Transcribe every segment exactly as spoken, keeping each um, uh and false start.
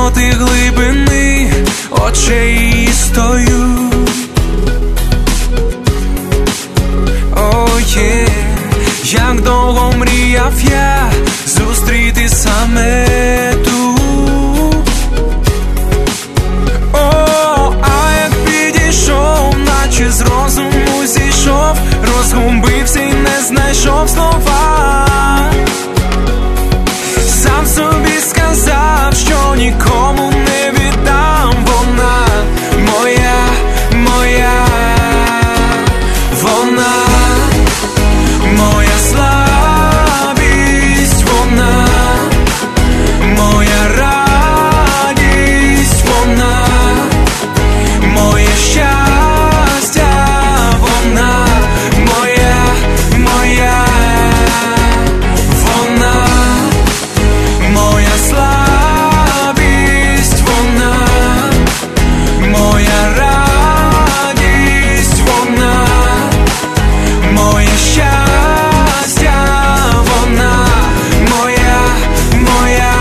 доти глибини очей її стою. О, є, як довго мріяв я зустріти саме ту. О, а як підійшов, наче з розуму зійшов, розгубився й не знайшов слова. Сам собі сказав, що нікому не віддам. Вона моя, моя, вона моя слабість, вона моя радість, вона моє щастя, вона моя, моя, вона моя слабість, вона моя радість, вона моє щастя, вона моя, моя.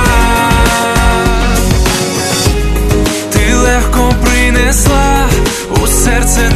Ти легко принесла у серце